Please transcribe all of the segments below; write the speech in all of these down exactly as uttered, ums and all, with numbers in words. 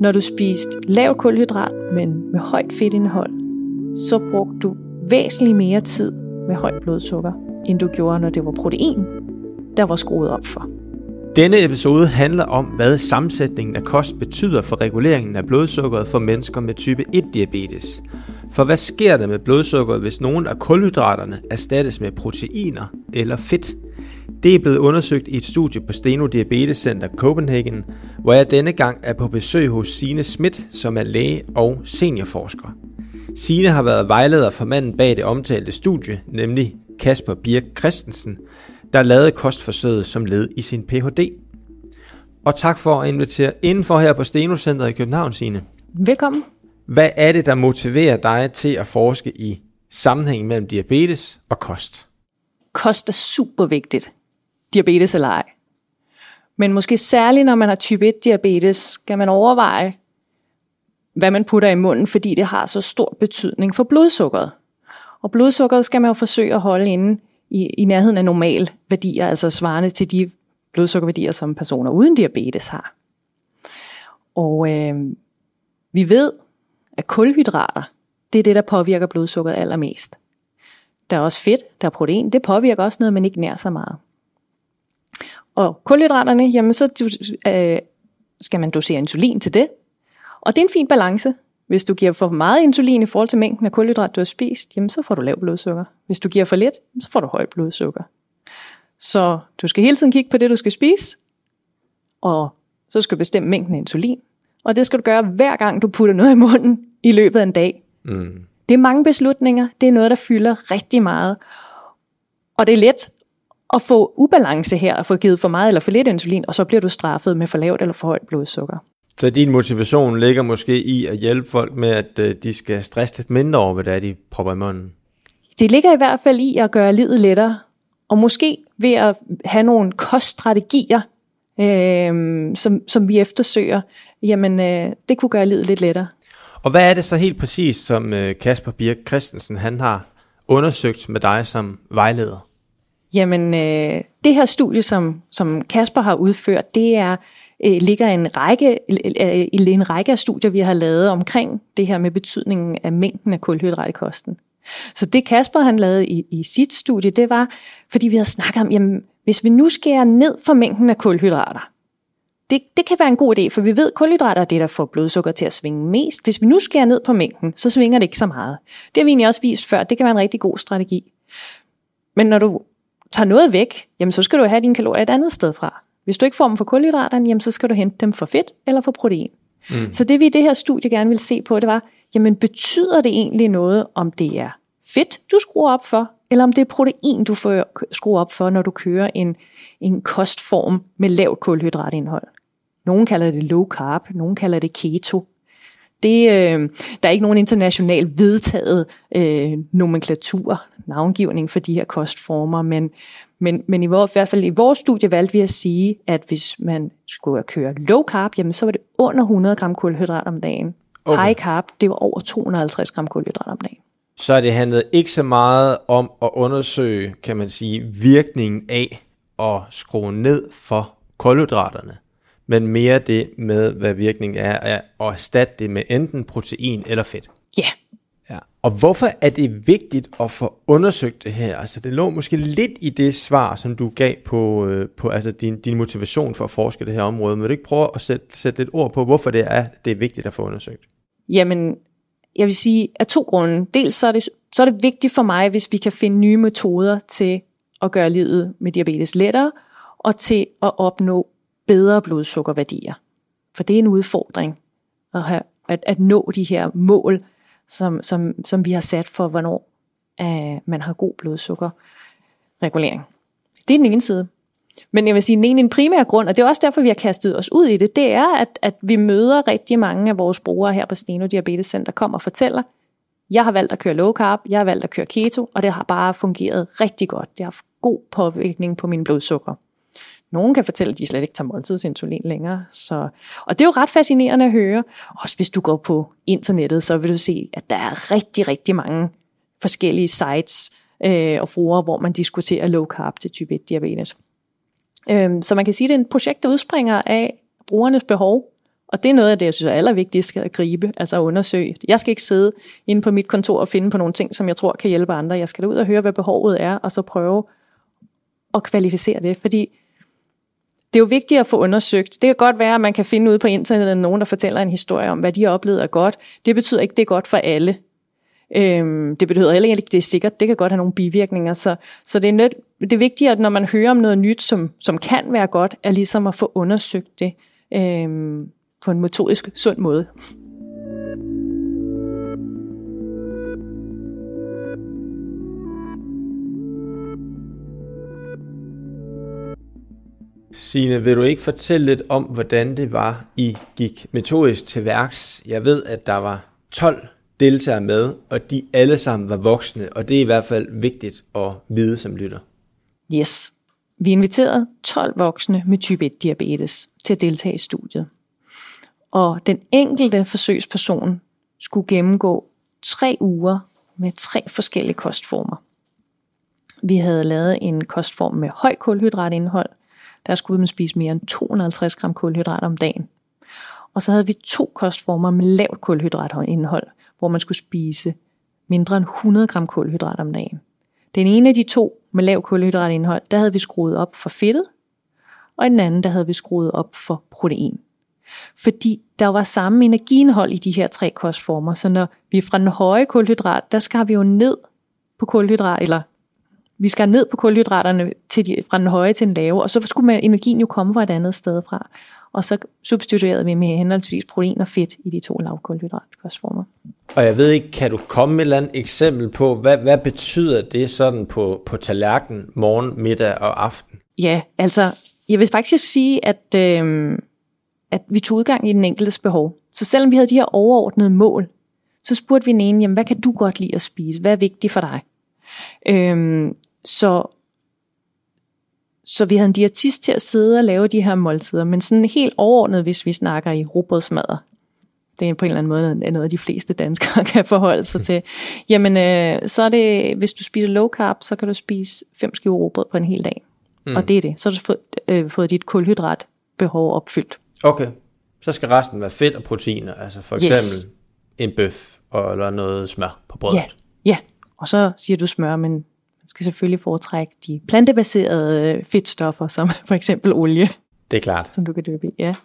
Når du spiste lavt kulhydrat, men med højt fedtindhold, så brugte du væsentligt mere tid med højt blodsukker, end du gjorde, når det var protein, der var skruet op for. Denne episode handler om, hvad sammensætningen af kost betyder for reguleringen af blodsukkeret for mennesker med type et diabetes. For hvad sker der med blodsukkeret, hvis nogle af kulhydraterne erstattes med proteiner eller fedt? Det er blevet undersøgt i et studie på Steno Diabetes Center Copenhagen, hvor jeg denne gang er på besøg hos Signe Schmidt, som er læge og seniorforsker. Signe har været vejleder for manden bag det omtalte studie, nemlig Kasper Birk Christensen, der lavede kostforsøget som led i sin P H D. Og tak for at invitere indenfor her på Steno Center i København, Signe. Velkommen. Hvad er det, der motiverer dig til at forske i sammenhængen mellem diabetes og kost? Kost er super vigtigt. Diabetes eller ej. Men måske særligt, når man har type et diabetes, skal man overveje, hvad man putter i munden, fordi det har så stor betydning for blodsukkeret. Og blodsukkeret skal man jo forsøge at holde inde i, i nærheden af normal værdier, altså svarende til de blodsukkerværdier, som personer uden diabetes har. Og øh, vi ved, at kulhydrater, det er det, der påvirker blodsukkeret allermest. Der er også fedt, der er protein, det påvirker også noget, men ikke nær så meget. Og kulhydraterne, jamen så øh, skal man dosere insulin til det. Og det er en fin balance. Hvis du giver for meget insulin i forhold til mængden af kulhydrat, du har spist, jamen så får du lav blodsukker. Hvis du giver for lidt, så får du højt blodsukker. Så du skal hele tiden kigge på det, du skal spise, og så skal du bestemme mængden af insulin. Og det skal du gøre hver gang, du putter noget i munden i løbet af en dag. Mm. Det er mange beslutninger. Det er noget, der fylder rigtig meget. Og det er let at få ubalance her, at få givet for meget eller for lidt insulin, og så bliver du straffet med for lavt eller for højt blodsukker. Så din motivation ligger måske i at hjælpe folk med, at de skal stresse lidt mindre over, hvad det er, de propper i munden? Det ligger i hvert fald i at gøre livet lettere, og måske ved at have nogle koststrategier, øh, som, som vi eftersøger, jamen øh, det kunne gøre livet lidt lettere. Og hvad er det så helt præcis, som Kasper Birk Christensen han har undersøgt med dig som vejleder? Jamen, øh, det her studie, som, som Kasper har udført, det er øh, ligger en række, øh, i en række af studier, vi har lavet omkring det her med betydningen af mængden af kulhydrat i kosten. Så det Kasper han lavede i, i sit studie, det var, fordi vi havde snakket om, jamen, hvis vi nu skærer ned for mængden af kulhydrater, Det, det kan være en god idé, for vi ved, at kulhydrater er det, der får blodsukker til at svinge mest. Hvis vi nu skærer ned på mængden, så svinger det ikke så meget. Det har vi egentlig også vist før. Det kan være en rigtig god strategi. Men når du tager noget væk, jamen, så skal du have dine kalorier et andet sted fra. Hvis du ikke får dem for kulhydraterne, jamen, så skal du hente dem for fedt eller for protein. Mm. Så det vi i det her studie gerne vil se på, det var, jamen, betyder det egentlig noget, om det er fedt, du skruer op for, eller om det er protein, du får skruer op for, når du kører en, en kostform med lavt kulhydratindhold. Nogen kalder det low carb, nogen kalder det keto. Det, øh, der er ikke nogen international vedtaget øh, nomenklatur, navngivning for de her kostformer, men, men, men i, vores, i hvert fald i vores studie valgte vi at sige, at hvis man skulle køre low carb, jamen så var det under hundrede gram kulhydrat om dagen. Okay. High carb, det var over to hundrede og halvtreds gram kulhydrat om dagen. Så det handlede ikke så meget om at undersøge, kan man sige, virkningen af at skrue ned for kulhydraterne, men mere det med, hvad virkningen er af at erstatte det med enten protein eller fedt. Ja. Yeah. Ja. Og hvorfor er det vigtigt at få undersøgt det her? Altså det lå måske lidt i det svar, som du gav på, på altså din, din motivation for at forske det her område. Men vil du ikke prøve at sætte, sætte lidt ord på, hvorfor det er, det er vigtigt at få undersøgt? Jamen, jeg vil sige af to grunde. Dels så er, det, så er det vigtigt for mig, hvis vi kan finde nye metoder til at gøre livet med diabetes lettere, og til at opnå bedre blodsukkerværdier. For det er en udfordring at, have, at, at nå de her mål, som, som, som vi har sat for, hvornår uh, man har god blodsukkerregulering. Det er den ene side. Men jeg vil sige, en, en primær grund, og det er også derfor, vi har kastet os ud i det, det er, at, at vi møder rigtig mange af vores brugere her på Steno Diabetes Center, kommer og fortæller, jeg har valgt at køre low carb, jeg har valgt at køre keto, og det har bare fungeret rigtig godt. Det har haft god påvirkning på mine blodsukker. Nogen kan fortælle, at de slet ikke tager måltidsinsulin længere. Så, og det er jo ret fascinerende at høre. Også hvis du går på internettet, så vil du se, at der er rigtig, rigtig mange forskellige sites øh, og fora, hvor man diskuterer low carb til type et diabetes. Øh, så man kan sige, at det er et projekt, der udspringer af brugernes behov. Og det er noget af det, jeg synes er allervigtigst at gribe, altså at undersøge. Jeg skal ikke sidde inde på mit kontor og finde på nogle ting, som jeg tror kan hjælpe andre. Jeg skal ud og høre, hvad behovet er, og så prøve at kvalificere det. Fordi det er jo vigtigt at få undersøgt. Det kan godt være, at man kan finde ud på internettet nogen, der fortæller en historie om, hvad de har oplevet er godt. Det betyder ikke, det er godt for alle. Øhm, det betyder heller ikke, det er sikkert. Det kan godt have nogle bivirkninger. Så, så det, er nød, det er vigtigt, at når man hører om noget nyt, som, som kan være godt, er ligesom at få undersøgt det øhm, på en metodisk sund måde. Signe, vil du ikke fortælle lidt om, hvordan det var, I gik metodisk til værks? Jeg ved, at der var tolv deltagere med, og de alle sammen var voksne, og det er i hvert fald vigtigt at vide som lytter. Yes. Vi inviterede tolv voksne med type et diabetes til at deltage i studiet. Og den enkelte forsøgsperson skulle gennemgå tre uger med tre forskellige kostformer. Vi havde lavet en kostform med høj kulhydratindhold. Der skulle man spise mere end to hundrede og halvtreds gram kulhydrat om dagen. Og så havde vi to kostformer med lavt kulhydratindhold, hvor man skulle spise mindre end hundrede gram kulhydrat om dagen. Den ene af de to med lavt kulhydratindhold, der havde vi skruet op for fedtet, og i den anden, der havde vi skruet op for protein. Fordi der var samme energiindhold i de her tre kostformer, så når vi fra den høje kulhydrat, der skar vi jo ned på kulhydrat, eller vi skar ned på kulhydraterne til de, fra den høje til den lave, og så skulle man, energien jo komme fra et andet sted fra. Og så substituerede vi med henholdsvis protein og fedt i de to lavkulhydratkostformer. Og jeg ved ikke, kan du komme med et eller andet eksempel på, hvad, hvad betyder det sådan på, på tallerkenen morgen, middag og aften? Ja, altså jeg vil faktisk sige, at, øh, at vi tog udgang i den enkeltes behov. Så selvom vi havde de her overordnede mål, så spurgte vi den ene, jamen, hvad kan du godt lide at spise? Hvad er vigtigt for dig? Øh, så Så vi havde en diætist til at sidde og lave de her måltider, men sådan helt overordnet, hvis vi snakker i rugbrødsmadder, det er på en eller anden måde noget, de fleste danskere kan forholde sig til, jamen øh, så er det, hvis du spiser low carb, så kan du spise fem skiver rugbrød på en hel dag. Mm. Og det er det. Så har du fået, øh, fået dit kulhydratbehov opfyldt. Okay, så skal resten være fedt og proteiner, altså for eksempel yes. en bøf eller noget smør på brødet. Ja, ja. Og så siger du smør, men man skal selvfølgelig foretrække de plantebaserede fedtstoffer, som for eksempel olie. Det er klart. Som du kan døbe i, ja.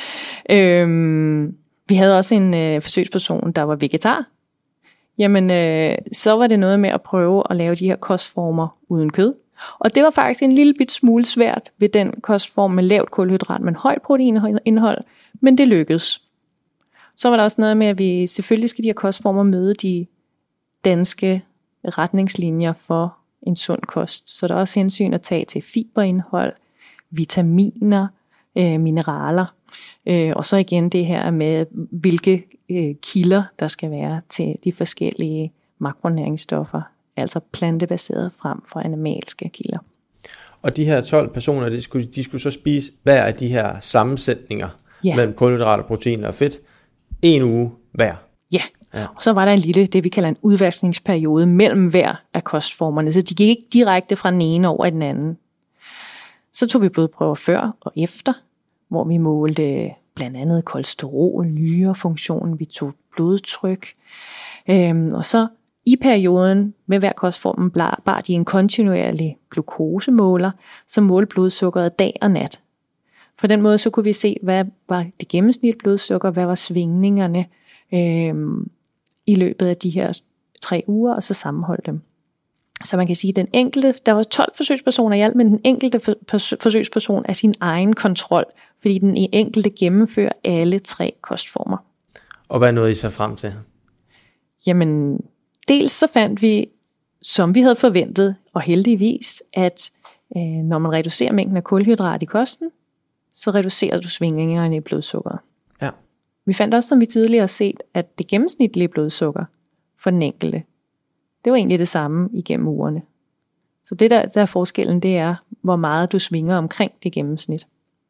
Øhm, vi havde også en øh, forsøgsperson, der var vegetar. Jamen, øh, så var det noget med at prøve at lave de her kostformer uden kød. Og det var faktisk en lille bit smule svært ved den kostform med lavt kulhydrat, men højt proteinindhold, men det lykkedes. Så var der også noget med, at vi selvfølgelig skal de her kostformer møde de danske retningslinjer for en sund kost. Så der er også hensyn at tage til fiberindhold, vitaminer, øh, mineraler, øh, og så igen det her med, hvilke øh, kilder der skal være til de forskellige makronæringsstoffer, altså plantebaseret frem for animalske kilder. Og de her tolv personer, de skulle, de skulle så spise hver af de her sammensætninger ja. mellem kulhydrater, protein og fedt, en uge hver. Ja. Ja. Og så var der en lille, det vi kalder en udvaskningsperiode mellem hver af kostformerne, så de gik ikke direkte fra den ene over i den anden. Så tog vi blodprøver før og efter, hvor vi målte blandt andet kolesterol, nyrefunktion, vi tog blodtryk. Øhm, og så i perioden med hver kostform bar de en kontinuerlig glukosemåler, som målte blodsukkeret dag og nat. På den måde så kunne vi se, hvad var det gennemsnitlige blodsukker, hvad var svingningerne, Øhm, i løbet af de her tre uger, og så sammenholde dem. Så man kan sige, at den enkelte, der var tolv forsøgspersoner i alt, men den enkelte for, forsøgsperson er sin egen kontrol, fordi den enkelte gennemfører alle tre kostformer. Og hvad nåede I så frem til? Jamen, dels så fandt vi, som vi havde forventet, og heldigvis, at øh, når man reducerer mængden af kulhydrat i kosten, så reducerer du svingningerne i blodsukkeret. Ja. Vi fandt også, som vi tidligere har set, at det gennemsnitlige blodsukker for den enkelte, det var egentlig det samme igennem ugerne. Så det der, der er forskellen, det er, hvor meget du svinger omkring det gennemsnit.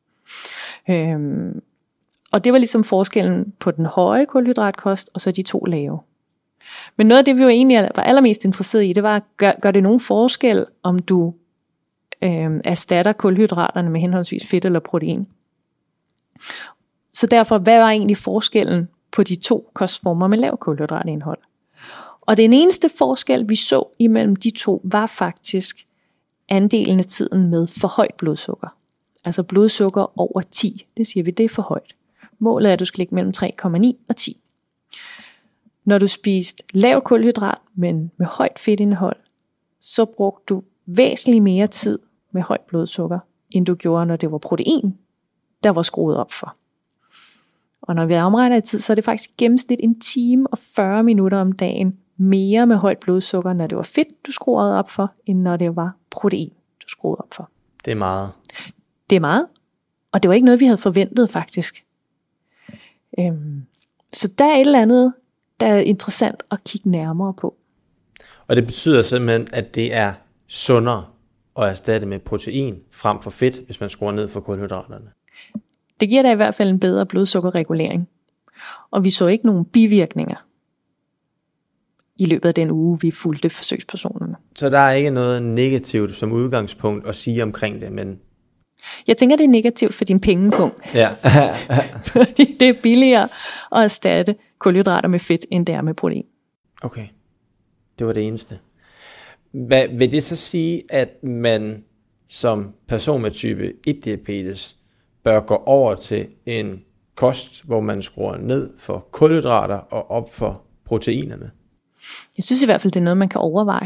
Øhm, og det var ligesom forskellen på den høje kulhydratkost, og så de to lave. Men noget af det, vi jo egentlig var allermest interesseret i, det var, gør, gør det nogen forskel, om du øhm, erstatter kulhydraterne med henholdsvis fedt eller protein? Så derfor, hvad var egentlig forskellen på de to kostformer med lav kulhydratindhold? Og den eneste forskel, vi så imellem de to, var faktisk andelen af tiden med for højt blodsukker. Altså blodsukker over ti, det siger vi, det er for højt. Målet er, at du skal ligge mellem tre komma ni og ti. Når du spiste lav kulhydrat, men med højt fedtindhold, så brugte du væsentligt mere tid med højt blodsukker, end du gjorde, når det var protein, der var skruet op for. Og når vi omregner i tid, så er det faktisk gennemsnit en time og fyrre minutter om dagen mere med højt blodsukker, når det var fedt, du skruede op for, end når det var protein, du skruede op for. Det er meget. Det er meget, og det var ikke noget, vi havde forventet faktisk. Øhm, så der er et eller andet, der er interessant at kigge nærmere på. Og det betyder simpelthen, at det er sundere at erstatte med protein frem for fedt, hvis man skruer ned for kulhydraterne. Det giver da i hvert fald en bedre blodsukkerregulering. Og vi så ikke nogen bivirkninger i løbet af den uge, vi fulgte forsøgspersonerne. Så der er ikke noget negativt som udgangspunkt at sige omkring det, men... Jeg tænker, det er negativt for din pengepunkt. Ja. Fordi det er billigere at erstatte kulhydrater med fedt, end det er med protein. Okay, det var det eneste. Hvad vil det så sige, at man som person med type et diabetes bør gå over til en kost, hvor man skruer ned for kulhydrater og op for proteinerne? Jeg synes i hvert fald, det er noget, man kan overveje.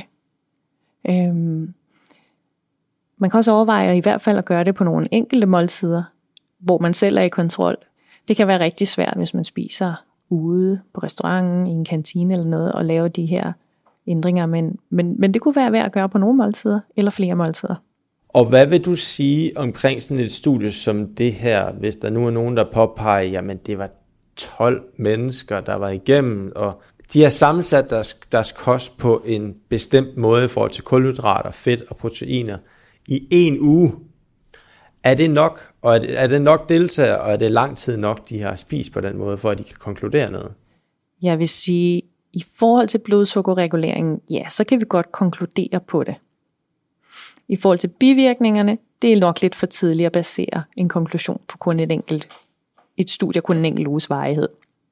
Øhm, man kan også overveje i hvert fald at gøre det på nogle enkelte måltider, hvor man selv er i kontrol. Det kan være rigtig svært, hvis man spiser ude på restauranten, i en kantine eller noget, og lave de her ændringer. Men, men, men det kunne være værd at gøre på nogle måltider, eller flere måltider. Og hvad vil du sige omkring sådan et studie som det her, hvis der nu er nogen, der påpeger, jamen det var tolv mennesker, der var igennem, og de har sammensat deres, deres kost på en bestemt måde i forhold til kulhydrater, fedt og proteiner i en uge. Er det nok, og er det, er det nok deltagere, og er det lang tid nok, de har spist på den måde, for at de kan konkludere noget? Jeg vil sige, i forhold til blodsukkerreguleringen, ja, så kan vi godt konkludere på det. I forhold til bivirkningerne, det er nok lidt for tidligt at basere en konklusion på kun et enkelt, et studie kun en enkelt uges varighed.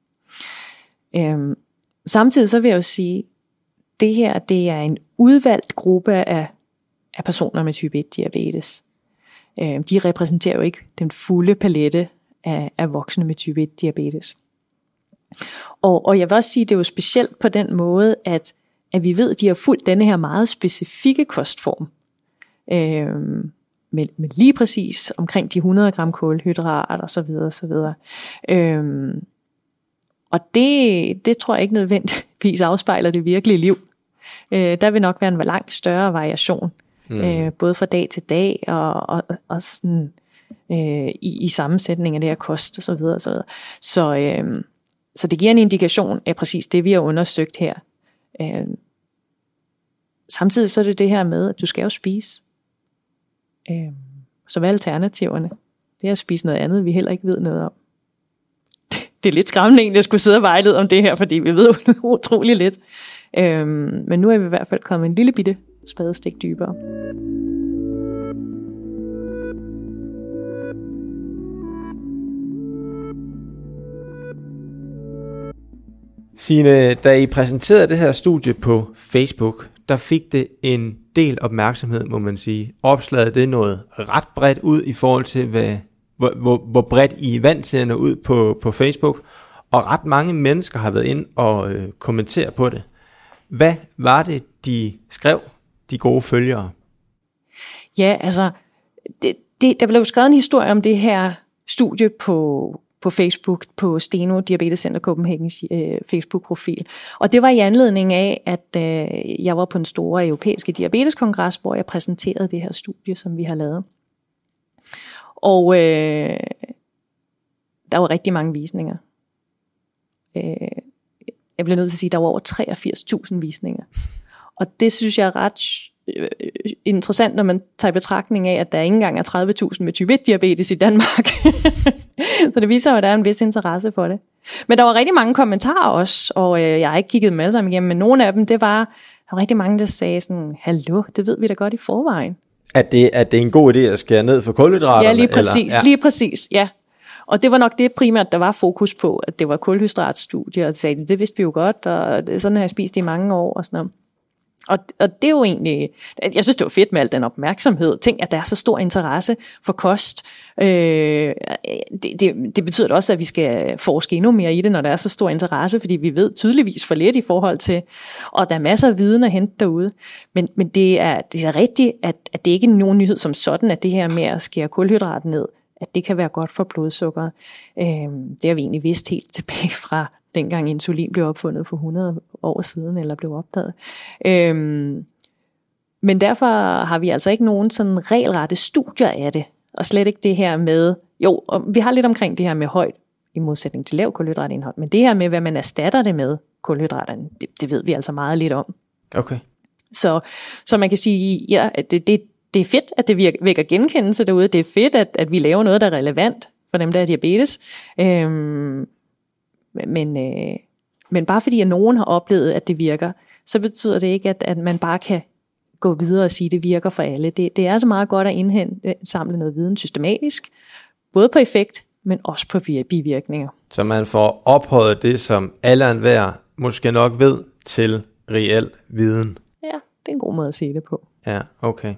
Øhm, samtidig så vil jeg jo sige, det her det er en udvalgt gruppe af, af personer med type et diabetes. Øhm, de repræsenterer jo ikke den fulde palette af, af voksne med type et diabetes. Og, og jeg vil også sige, det er jo specielt på den måde, at, at vi ved, at de har fulgt denne her meget specifikke kostform. Øhm, med, med lige præcis omkring de hundrede gram kulhydrat og så videre og så videre. Øhm, og det, det tror jeg ikke nødvendigvis afspejler det virkelige liv. Øh, der vil nok være en langt større variation, mm. øh, både fra dag til dag og, og, og sådan, øh, i, i sammensætning af det her kost og så videre og så videre. Så, øh, så det giver en indikation af præcis det, vi har undersøgt her. Øh, samtidig så er det det her med, at du skal jo spise. Øh, så hvad er alternativerne? Det er at spise noget andet, vi heller ikke ved noget om. Det er lidt skræmmende egentlig at skulle sidde og vejlede om det her, fordi vi ved jo utrolig lidt. Øh, men nu er vi i hvert fald kommet en lille bitte spadestik dybere. Signe, da I præsenterede det her studie på Facebook, der fik det en del opmærksomhed, må man sige. Opslaget det noget ret bredt ud i forhold til, hvad, hvor, hvor, hvor bredt I er vant til at nå ud på, på Facebook. Og ret mange mennesker har været ind og øh, kommentere på det. Hvad var det, de skrev, de gode følgere? Ja, altså, det, det, der blev skrevet en historie om det her studie på på Facebook, på Steno Diabetes Center Copenhagens øh, Facebook-profil. Og det var i anledning af, at øh, jeg var på en store europæiske diabeteskongres, hvor jeg præsenterede det her studie, som vi har lavet. Og øh, der var rigtig mange visninger. Øh, jeg bliver nødt til at sige, at der var over treogfirs tusind visninger. Og det synes jeg er ret øh, interessant, når man tager i betragtning af, at der ikke engang er tredive tusind med type et diabetes i Danmark. Så det viser jo, at der er en vis interesse for det. Men der var rigtig mange kommentarer også, og øh, jeg har ikke kigget dem alle sammen igennem, men nogle af dem, det var, der var rigtig mange, der sagde sådan, hallo, det ved vi da godt i forvejen. At det, at det er en god idé at skære ned for kulhydraterne? Ja, lige præcis, eller? Ja. lige præcis, ja. Og det var nok det primært, der var fokus på, at det var kulhydratstudier, og sagde, det vidste vi jo godt, og sådan har jeg spist i mange år, og sådan noget. Og, og det er jo egentlig, jeg synes det var fedt med al den opmærksomhed. Tænk, at der er så stor interesse for kost. Øh, det, det, det betyder også, at vi skal forske endnu mere i det, når der er så stor interesse, fordi vi ved tydeligvis for lidt i forhold til, og der er masser af viden at hente derude. Men, men det, er, det er rigtigt, at, at det ikke er nogen nyhed som sådan, at det her med at skære kulhydrat ned, at det kan være godt for blodsukkeret. Øh, det har vi egentlig vidst helt tilbage fra dengang insulin blev opfundet for hundrede år siden, eller blev opdaget. Øhm, men derfor har vi altså ikke nogen sådan regelrette studier af det, og slet ikke det her med, jo, og vi har lidt omkring det her med højt, i modsætning til lav kulhydratindhold, men det her med, hvad man erstatter det med, kulhydraterne, det, det ved vi altså meget lidt om. Okay. Så, så man kan sige, ja, det, det, det er fedt, at det vækker genkendelse derude, det er fedt, at, at vi laver noget, der er relevant for dem, der har diabetes, øhm, Men, øh, men bare fordi at nogen har oplevet, at det virker, så betyder det ikke, at, at man bare kan gå videre og sige, at det virker for alle. Det, det er så meget godt at indhente, samle noget viden systematisk, både på effekt, men også på bivirkninger. Så man får ophøjet det, som alle enhver måske nok ved, til reel viden. Ja, det er en god måde at se det på. Ja, okay.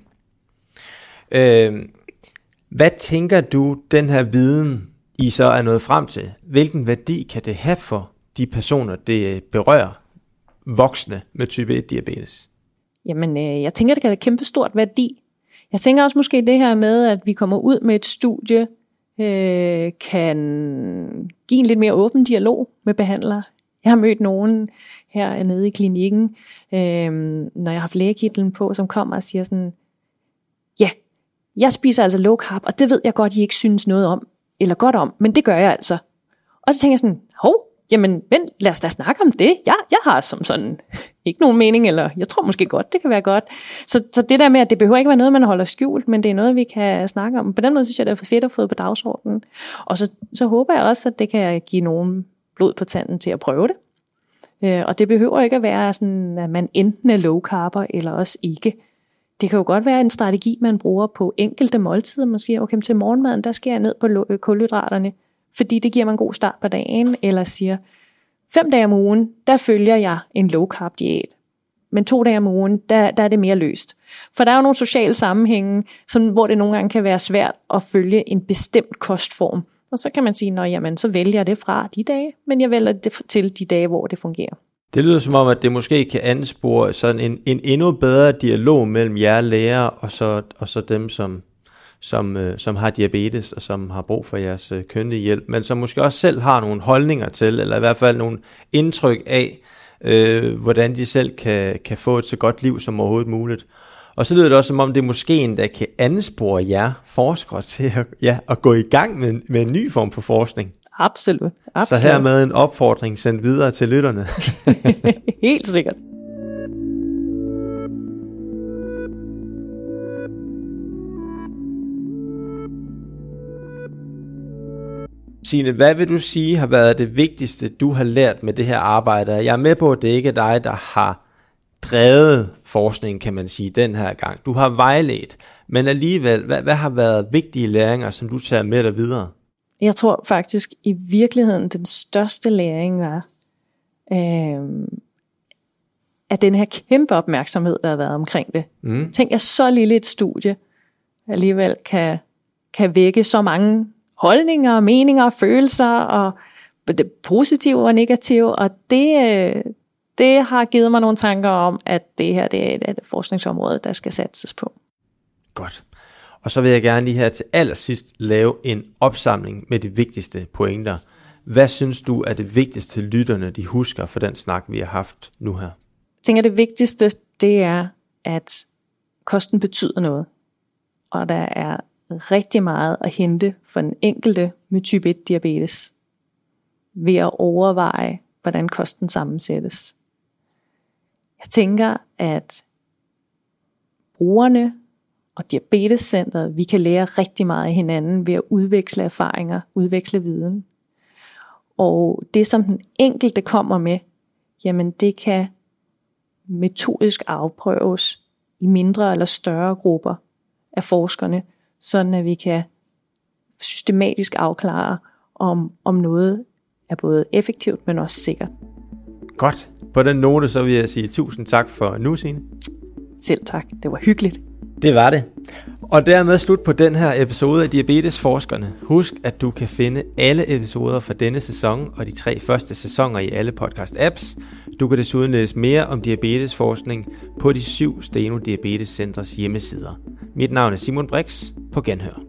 Øh, hvad tænker du, den her viden, I så er nået frem til? Hvilken værdi kan det have for de personer, det berører, voksne med type et diabetes? Jamen, øh, jeg tænker, det kan have kæmpe stort værdi. Jeg tænker også måske det her med, at vi kommer ud med et studie, øh, kan give en lidt mere åben dialog med behandlere. Jeg har mødt nogen her nede i klinikken, øh, når jeg har haft lægekitlen på, som kommer og siger sådan, ja, jeg spiser altså low carb, og det ved jeg godt, I ikke synes noget om, eller godt om, men det gør jeg altså. Og så tænker jeg sådan, hov, jamen vent, lad os da snakke om det. Jeg, jeg har som sådan ikke nogen mening, eller jeg tror måske godt, det kan være godt. Så, så det der med, at det behøver ikke være noget, man holder skjult, men det er noget, vi kan snakke om. På den måde synes jeg, det er fedt at få på dagsordenen. Og så, så håber jeg også, at det kan give nogen blod på tanden til at prøve det. Øh, og det behøver ikke at være sådan, at man enten er low carber, eller også ikke. Det kan jo godt være en strategi, man bruger på enkelte måltider. Man siger, okay, til morgenmaden, der skal jeg ned på kulhydraterne, fordi det giver mig en god start på dagen. Eller siger, fem dage om ugen, der følger jeg en low carb diæt. Men to dage om ugen, der, der er det mere løst. For der er jo nogle sociale sammenhænge, som, hvor det nogle gange kan være svært at følge en bestemt kostform. Og så kan man sige, nå jamen, så vælger jeg det fra de dage, men jeg vælger det til de dage, hvor det fungerer. Det lyder som om, at det måske kan anspore sådan en, en endnu bedre dialog mellem jer læger og så, og så dem, som, som, øh, som har diabetes og som har brug for jeres øh, kyndige hjælp, men som måske også selv har nogle holdninger til, eller i hvert fald nogle indtryk af, øh, hvordan de selv kan, kan få et så godt liv som overhovedet muligt. Og så lyder det også som om, det måske endda kan anspore jer forskere til at, ja, at gå i gang med, med en ny form for forskning. Absolut. Absolut. Så hermed en opfordring sendt videre til lytterne. Helt sikkert. Signe, hvad vil du sige har været det vigtigste, du har lært med det her arbejde? Jeg er med på, at det ikke er dig, der har drevet forskningen, kan man sige, den her gang. Du har vejledt, men alligevel, hvad, hvad har været vigtige læringer, som du tager med dig videre? Jeg tror faktisk i virkeligheden, den største læring var, øh, at den her kæmpe opmærksomhed, der har været omkring det. Mm. Tænk, at så lille et studie alligevel kan, kan vække så mange holdninger, meninger, følelser, og det positive og negative, og det, det har givet mig nogle tanker om, at det her det er et forskningsområde, der skal satses på. Godt. Og så vil jeg gerne lige her til allersidst lave en opsamling med de vigtigste pointer. Hvad synes du er det vigtigste lytterne, de husker for den snak, vi har haft nu her? Jeg tænker, det vigtigste, det er, at kosten betyder noget. Og der er rigtig meget at hente for den enkelte med type et diabetes ved at overveje, hvordan kosten sammensættes. Jeg tænker, at brugerne og Diabetescenteret, vi kan lære rigtig meget af hinanden ved at udveksle erfaringer, udveksle viden. Og det, som den enkelte kommer med, jamen det kan metodisk afprøves i mindre eller større grupper af forskerne, sådan at vi kan systematisk afklare, om, om noget er både effektivt, men også sikkert. Godt. På den note så vil jeg sige tusind tak for nu, Signe. Selv tak. Det var hyggeligt. Det var det. Og dermed slut på den her episode af Diabetesforskerne. Husk, at du kan finde alle episoder fra denne sæson og de tre første sæsoner i alle podcast-apps. Du kan desuden læse mere om diabetesforskning på de syv Steno Diabetescentres hjemmesider. Mit navn er Simon Brix. På genhør.